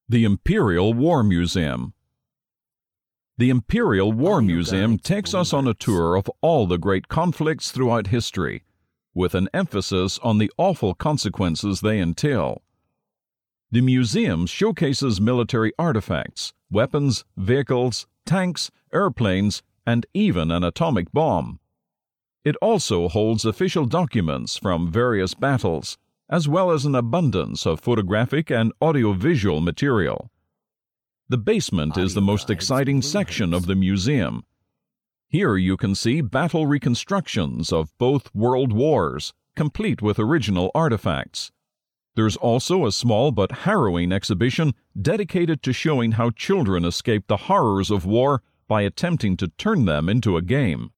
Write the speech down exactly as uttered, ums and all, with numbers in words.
The Imperial War Museum. The Imperial War Museum takes us on a tour of all the great conflicts throughout history, with an emphasis on the awful consequences they entail. The museum showcases military artifacts, weapons, vehicles, tanks, airplanes, and even an atomic bomb. It also holds official documents from various battles, as well as an abundance of photographic and audiovisual material. The basement is the most exciting section of the museum. Here you can see battle reconstructions of both world wars, complete with original artifacts. There's also a small but harrowing exhibition dedicated to showing how children escaped the horrors of war by attempting to turn them into a game.